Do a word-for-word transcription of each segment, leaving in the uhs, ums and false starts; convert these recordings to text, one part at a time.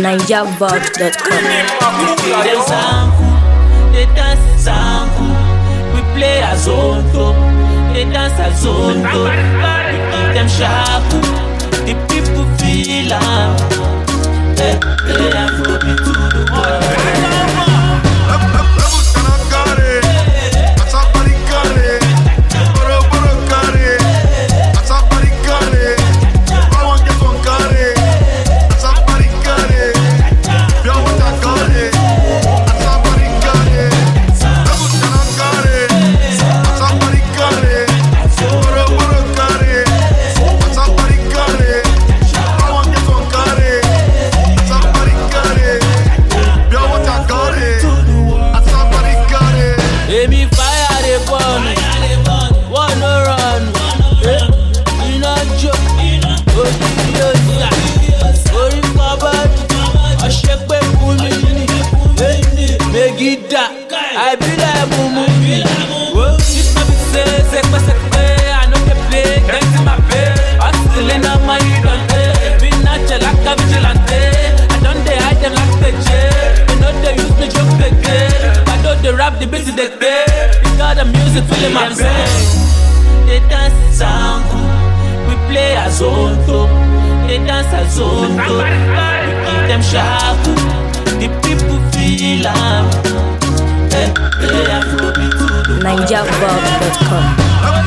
ninja vibe dot com. We play them zanku, they dance zanku. We play azonto, they dance azonto. We give them shaku, the people feel am. Hey, play Afrobeat to the world. I be like Mumu. This my be say, say, say, say, I know they play, dance in my bed. I'm still in a my idante. Be natural like a vigilante. I don't they hide them like the jail. They know they use me joke again. I know they rap the beat they play. Because the music filling my brain. They dance zanku, we play azonto. They dance azonto, we give them shaku. The people feel am. ninja vibe dot com.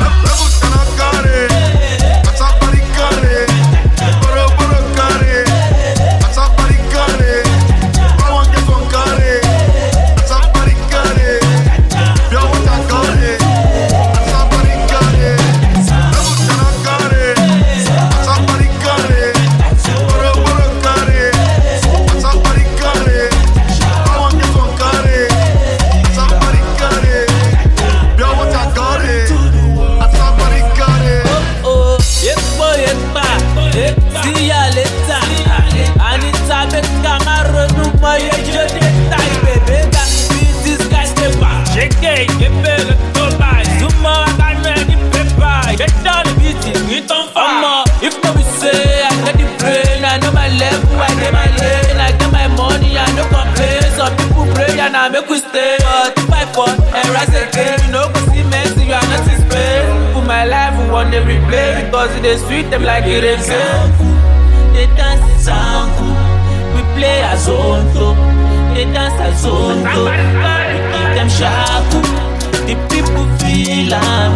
Now make we stay, but if I fall and rise again, you know, go see mercy, you are not in space. Put my life in one day replay, because it is sweet, them like it is. They dance zanku, we play azonto. They dance azonto, we give them shaku. The people feel am.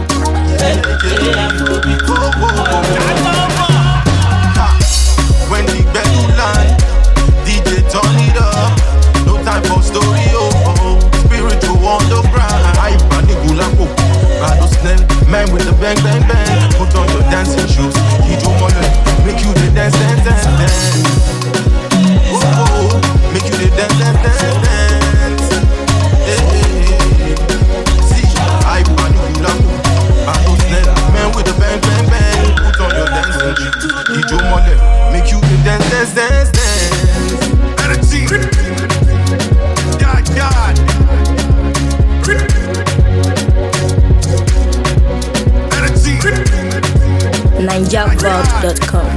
When the bell line, D J turn it up. No time for story, oh, oh. Spiritual on the ground. I panic gulapo. Rado snell, man with the bang, bang, bang. Put on your dancing shoes. Hit your mother, make you the dance, dance, dance, dance. Oh, oh, make you the dance, dance, dance, dance. Hey, hey, hey. See, I panic gulapo. Rado snell, man with the bang, bang, bang. Put on your dancing shoes. Hit your mother, make you the dance, dance, dance, dance. Energy. God. ninja vibe dot com.